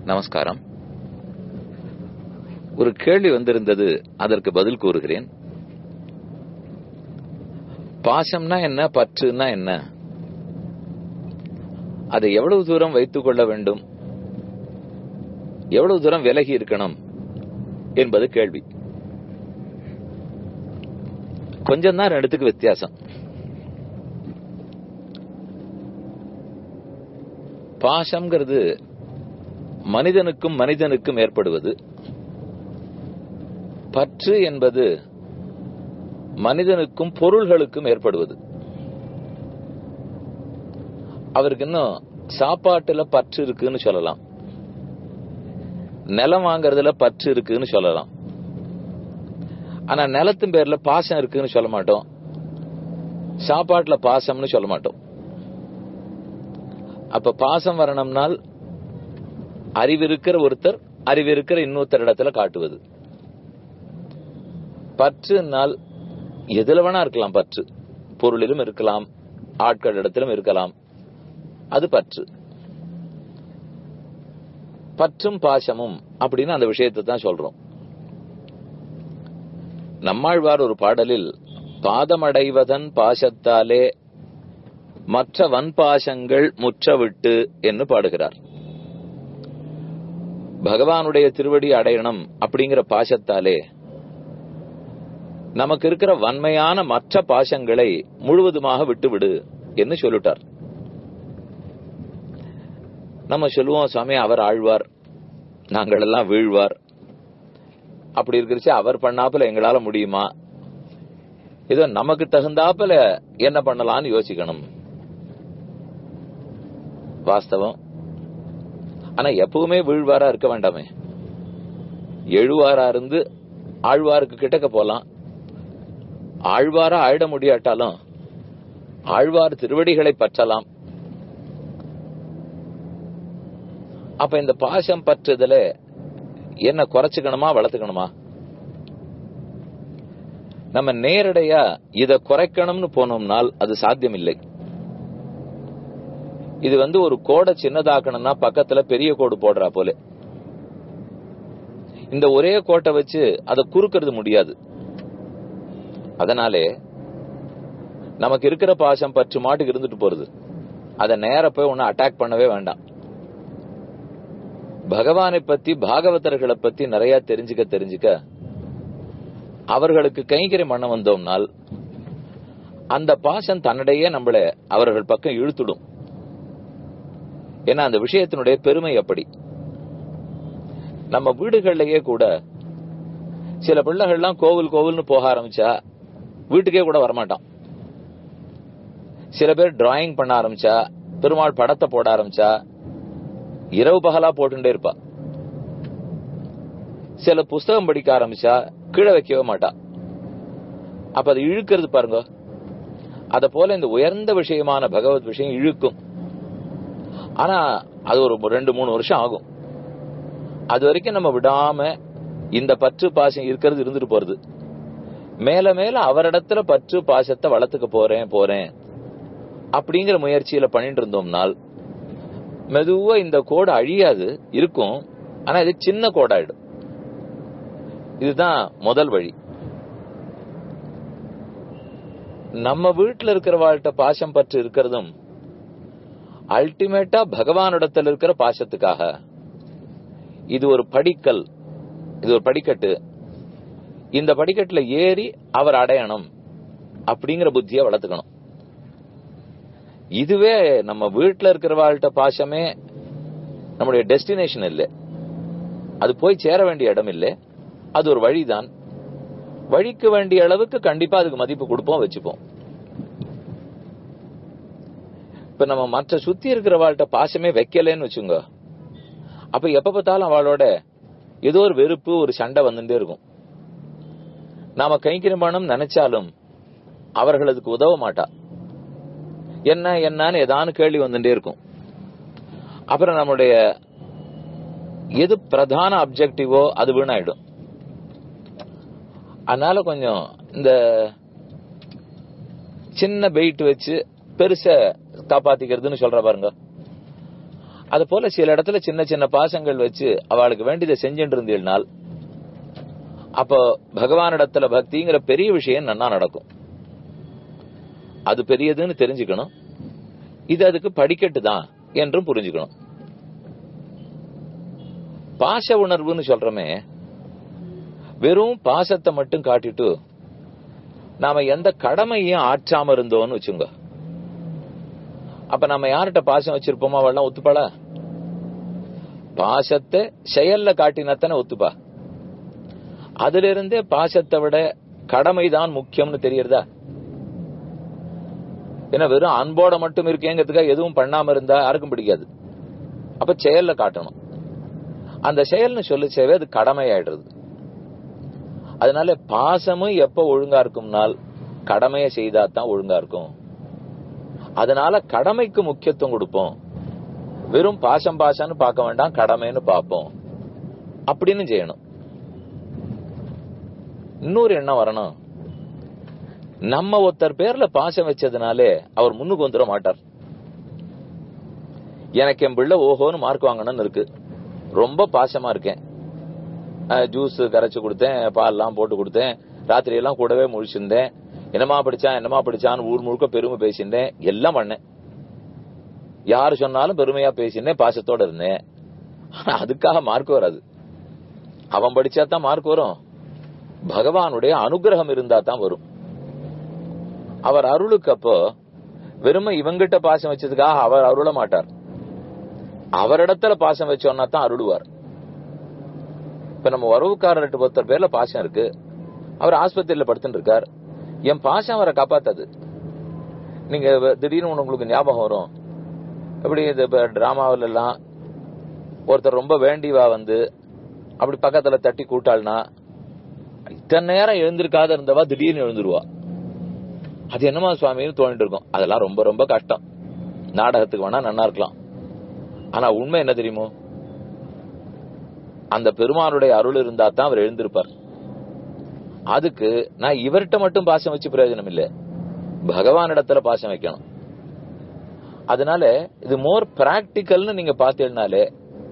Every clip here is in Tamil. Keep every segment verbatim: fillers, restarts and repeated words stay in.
நமஸ்காரம். ஒரு கேள்வி வந்திருந்தது, அதற்கு பதில் கூறுகிறேன். பாசம்னா என்ன, பற்றுனா என்ன, அதை எவ்வளவு தூரம் வைத்துக் கொள்ள வேண்டும், எவ்வளவு தூரம் விலகி இருக்கணும் என்பது கேள்வி. கொஞ்சம் தான் ரெண்டுத்துக்கு வித்தியாசம். பாசம்ங்கிறது மனிதனுக்கும் மனிதனுக்கும் ஏற்படுவது. பற்று என்பது மனிதனுக்கும் பொருள்களுக்கும் ஏற்படுவது. அவருக்கு இன்னும் சாப்பாட்டுல பற்று இருக்குன்னு சொல்லலாம், நிலம் வாங்கறதுல பற்று இருக்குன்னு சொல்லலாம். ஆனா நிலத்தின் பேர்ல பாசம் இருக்குன்னு சொல்ல மாட்டோம், சாப்பாட்டுல பாசம்னு சொல்ல மாட்டோம். அப்ப பாசம் வரணும்னால் அறிவிருக்கிற ஒருத்தர் அறிவிருக்கிற இன்னொருத்தர் இடத்துல காட்டுவது. பற்றுனால் எதுல வேணா இருக்கலாம். பற்று பொருளிலும் இருக்கலாம், ஆட்கள் இடத்திலும் இருக்கலாம். அது பற்று. பற்றும் பாசமும் அப்படின்னு அந்த விஷயத்தை தான் சொல்றோம். நம்மாழ்வார் ஒரு பாடலில் பாதமடைவதன் பாசத்தாலே மற்ற வன்பாசங்கள் முற்றவிட்டு என்று பாடுகிறார். பகவானுடைய திருவடி அடையணும் அப்படிங்கிற பாசத்தாலே நமக்கு இருக்கிற வன்மையான மற்ற பாசங்களை முழுவதுமாக விட்டுவிடு என்று சொல்லிட்டார். நம்ம சொல்லுவோம், சுவாமி அவர் ஆழ்வார், நாங்கள் எல்லாம் வீழ்வார், அப்படி இருக்கிறச்சு அவர் பண்ணாப்புல எங்களால முடியுமா, ஏதோ நமக்கு தகுந்தாப்புல என்ன பண்ணலாம்னு யோசிக்கணும். வாஸ்தவம். ஆனா எப்பவுமே வீழ்வாரா இருக்க வேண்டாமே. எழுவாரா இருந்து ஆழ்வாருக்கு கிட்டக்க போலாம். ஆழ்வாரா ஆயிட முடியாட்டாலும் ஆழ்வார் திருவடிகளை பற்றலாம். அப்ப இந்த பாசம் பற்றுதல என்ன குறைச்சுக்கணுமா வளர்த்துக்கணுமா? நம்ம நேரடியா இத குறைக்கணும்னு போனோம்னால் அது சாத்தியம் இல்லை. இது வந்து ஒரு கோடை சின்னதாக்கணும்னா பக்கத்துல பெரிய கோடு போடுறா போல. இந்த ஒரே கோட்டை வச்சு அதை குறுக்கிறது முடியாது. அதனாலே நமக்கு இருக்கிற பாசம் பற்று மாட்டுக்கு இருந்துட்டு போறது. அதை நேர போய் ஒன்னு அட்டாக் பண்ணவே வேண்டாம். பகவானை பத்தி பாகவதர்களை பத்தி நிறைய தெரிஞ்சுக்க தெரிஞ்சுக்க அவர்களுக்கு கைங்கரியம் பண்ண வந்தோம்னால் அந்த பாசம் தன்னிடையே நம்மள அவர்கள் பக்கம் இழுத்துடும். ஏன்னா அந்த விஷயத்தினுடைய பெருமை அப்படி. நம்ம வீடுகள்லயே கூட சில பிள்ளைகள்லாம் கோவில் கோவில்னு போக ஆரம்பிச்சா வீட்டுக்கே கூட வரமாட்டான். சில பேர் டிராயிங் பண்ண ஆரம்பிச்சா, பெருமாள் படத்தை போட ஆரம்பிச்சா இரவு பகலா போட்டுட்டே இருப்பா. சில புஸ்தகம் படிக்க ஆரம்பிச்சா கீழே வைக்கவே மாட்டா. அப்ப அது இழுக்கிறது பாருங்க. அத போல இந்த உயர்ந்த விஷயமான பகவத் விஷயம் இழுக்கும். ஆனா அது ஒரு ரெண்டு மூணு வருஷம் ஆகும். அது வரைக்கும் நம்ம விடாம இந்த பற்று பாசம் இருக்கிறது இருந்துட்டு போறது. மேல மேல அவரிடத்துல பற்று பாசத்தை வளர்த்துக்க போறேன் போறேன் அப்படிங்கிற முயற்சியில பண்ணிட்டு இருந்தோம்னால் மெதுவா இந்த கோடு அழியாது இருக்கும். ஆனா இது சின்ன கோடாயிடும். இதுதான் முதல் வழி. நம்ம வீட்டுல இருக்கிற வாழ்கிட்ட பாசம் பற்று இருக்கிறதும் அல்டிமேட்டா பகவானிடத்தில் இருக்கிற பாசத்துக்காக. இது ஒரு படிக்கல், இது ஒரு படிக்கட்டு. இந்த படிக்கட்டுல ஏறி அவர் அடையணும் அப்படிங்கிற புத்தியை வளர்த்துக்கணும். இதுவே நம்ம வீட்டுல இருக்கிற வாழ்கிட்ட பாசமே நம்முடைய டெஸ்டினேஷன் இல்லை, அது போய் சேர வேண்டிய இடம் இல்லை. அது ஒரு வழிதான். வழிக்கு வேண்டிய அளவுக்கு கண்டிப்பா அதுக்கு மதிப்பு கொடுப்போம், வச்சுப்போம். இப்ப நம்ம மற்ற சுத்தி இருக்கிற வாழ்கிட்ட பாசமே வைக்கலன்னு வச்சுங்க, அப்ப எப்ப பார்த்தாலும் அவளோட ஏதோ ஒரு வெறுப்பு, ஒரு சண்டை வந்துட்டே இருக்கும். நாம கைங்கரியம் நினைச்சாலும் அவர்கள் அதுக்கு உதவ மாட்டா. என்ன என்னன்னு ஏதானு கேள்வி வந்துட்டே இருக்கும். அப்புறம் நம்முடைய எது பிரதான அப்ஜெக்டிவோ அது வீணாயிடும். அதனால கொஞ்சம் இந்த சின்ன பெயிட் வச்சு பெருச காப்பாத்திக்கிறதுன்னு சொல்ற பாருங்க, அது போல சில இடத்துல சின்ன சின்ன பாசங்கள் வச்சு அவளுக்கு வேண்டியதை செஞ்சுட்டு இருந்தீங்கனால் அப்போ பகவானிடத்துல பக்திங்கிற பெரிய விஷயம் நன்னா நடக்கும். அது பெரியதுன்னு தெரிஞ்சுக்கணும். இது அதுக்கு படிக்கட்டு தான் என்றும் புரிஞ்சுக்கணும். பாச உணர்வுன்னு சொல்றமே, வெறும் பாசத்தை மட்டும் காட்டிட்டு நாம எந்த கடமையும் ஆற்றாம இருந்தோம்னு வச்சுங்க, அப்ப நம்ம யார்கிட்ட பாசம் வச்சிருப்போமோ அவெல்லாம் ஒத்துப்பாளா? பாசத்தை செயல்ல காட்டினத்தானே ஒத்துப்பா. அதுல இருந்தே பாசத்தை விட கடமைதான் முக்கியம்னு தெரியறதா? ஏன்னா வெறும் அன்போட மட்டும் இருக்கேங்கிறதுக்காக எதுவும் பண்ணாம இருந்தா யாருக்கும் பிடிக்காது. அப்ப செயல்ல காட்டணும். அந்த செயல்னு சொல்லி சேவை அது கடமை ஆயிடுறது. அதனால பாசமும் எப்ப ஒழுங்கா இருக்கும்னால் கடமையை செய்தா தான் ஒழுங்கா இருக்கும். அதனால கடமைக்கு முக்கியத்துவம் கொடுப்போம். வெறும் பாசம் பாசம்னு பார்க்க வேண்டாம், கடமைன்னு பார்ப்போம் அப்படின்னு செய்யணும். இன்னொரு எண்ணம் வரணும், நம்ம ஒருத்தர் பேர்ல பாசம் வச்சதுனாலே அவர் முன்னுக்கு வந்துட மாட்டார். எனக்கு என் பிள்ளை ஓஹோன்னு மார்க் வாங்கணும்னு இருக்கு, ரொம்ப பாசமா இருக்கேன், ஜூஸ் கரைச்சு கொடுத்தேன், பால் எல்லாம் போட்டு கொடுத்தேன், ராத்திரி எல்லாம் கூடவே முழிச்சிருந்தேன், என்னமா படிச்சான் என்னமா படிச்சான்னு ஊர் முழுக்க பெருமை பேசியிருந்தேன், எல்லாம் பண்ணேன், யாரு சொன்னாலும் பெருமையா பேசினேன், பாசத்தோட இருந்தேன். அதுக்காக மார்க் வராது. அவன் படிச்சா தான் மார்க் வரும். பகவானுடைய அனுகிரகம் இருந்தா தான் வரும். அவர் அருளுக்கு அப்போ வெறுமை இவங்கிட்ட பாசம் வச்சதுக்காக அவர் அருள மாட்டார். அவரிடத்துல பாசம் வச்சோன்னா தான் அருளுவார். இப்ப நம்ம உறவுக்காரர்கிட்ட ஒருத்தர் பேர்ல பாசம் இருக்கு, அவர் ஆஸ்பத்திரியில படுத்துட்டு இருக்கார், என் பாசம் அவரை காப்பாத்தாது. நீங்க திடீர்னு உங்களுக்கு ஞாபகம் வரும், எப்படி இந்த டிராமாவில எல்லாம் ஒருத்தர் ரொம்ப வேண்டிவா வந்து அப்படி பக்கத்துல தட்டி கூட்டாள்னா இத்தனை நேரம் எழுந்திருக்காத இருந்தவா திடீர்னு எழுந்துருவா. அது என்னமா சுவாமின்னு தோணிட்டு இருக்கும். அதெல்லாம் ரொம்ப ரொம்ப கஷ்டம். நாடகத்துக்கு வேணா நன்னா இருக்கலாம். ஆனா உண்மை என்ன தெரியுமோ, அந்த பெருமானுடைய அருள் இருந்தா தான் அவர் எழுந்திருப்பார். அதுக்கு நான் இவர்கிட்ட மட்டும் பாசம் வச்சு பிரயோஜனம் இல்லை, பகவானிடத்துல பாசம் வைக்கணும். அதனால இது மோர் பிராக்டிக்கல்னு நீங்க பாத்தீங்கன்னாலே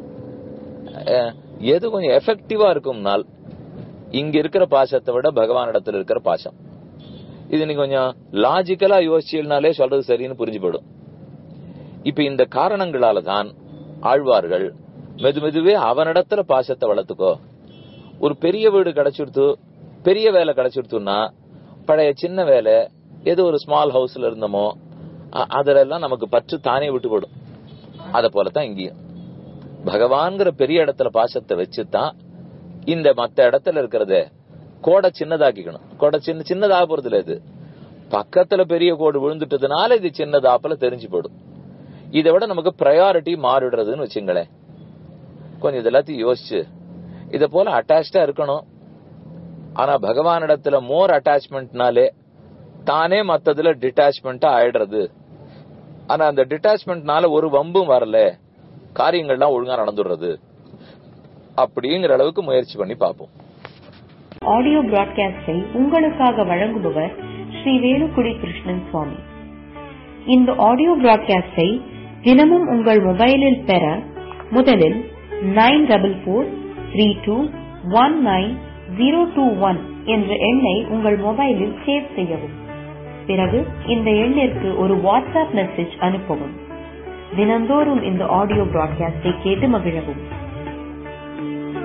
எது கொஞ்சம் எஃபெக்டிவா இருக்கும்னால் இங்க இருக்கிற பாசத்தை விட பகவானிடத்துல இருக்கிற பாசம். இது நீங்க கொஞ்சம் லாஜிக்கலா யோசிச்சீங்கனாலே சொல்றது சரின்னு புரிஞ்சு போயிடும். இப்ப இந்த காரணங்களாலதான் ஆழ்வார்கள் மெது மெதுவே அவனிடத்துல பாசத்தை வளர்த்துக்கோ. ஒரு பெரிய வீடு கிடைச்சிடுத்து, பெரிய வேலை கிடைச்சிடுத்துன்னா பழைய சின்ன வேலை ஏதோ ஒரு ஸ்மால் ஹவுஸ்ல இருந்தோமோ அதுல எல்லாம் நமக்கு பற்று தானே விட்டு போடும். அத போலதான் இங்கேயும் பகவான்கிற பெரிய இடத்துல பாசத்தை வச்சுதான் இந்த மத்த இடத்துல இருக்கிறத கோடை சின்னதாக்கிக்கணும். கோடை சின்ன சின்னதாக போறது இல்ல, இது பக்கத்துல பெரிய கோடு விழுந்துட்டதுனால இது சின்னதாப்பல தெரிஞ்சு போடும். இதை விட நமக்கு ப்ரையாரிட்டி மாறிடுறதுன்னு வச்சுங்களேன். கொஞ்சம் இதெல்லாத்தையும் யோசிச்சு இத போல அட்டாச்சா இருக்கணும். ஆனா பகவானிடத்துல மோர் அட்டாச்மெண்ட்னாலே தானே மத்ததுல டிட்டாச்மெண்டா ஆயிடுறது. ஆனா அந்த டிட்டாச்மெண்ட்னால ஒரு வம்பும் வரல, காரியங்கள்லாம் ஒழுங்கா நடந்துடுறது. அப்படிங்கிற அளவுக்கு முயற்சி பண்ணி பார்ப்போம். ஆடியோ பிராட்காஸ்டை உங்களுக்காக வழங்குபவர் ஸ்ரீ வேலுக்குடி கிருஷ்ணன் சுவாமி. இந்த ஆடியோ பிராட்காஸ்டை தினமும் உங்கள் மொபைலில் பெற முதலில் nine double four three two one nine zero two one என்ற எண்ணை உங்கள் மொபைலில் சேவ் செய்யவும். பிறகு இந்த எண்ணிற்கு ஒரு வாட்ஸ்அப் மெசேஜ் அனுப்பவும். தினந்தோறும் இந்த ஆடியோ பிராட்காஸ்டை கேட்டு மகிழவும்.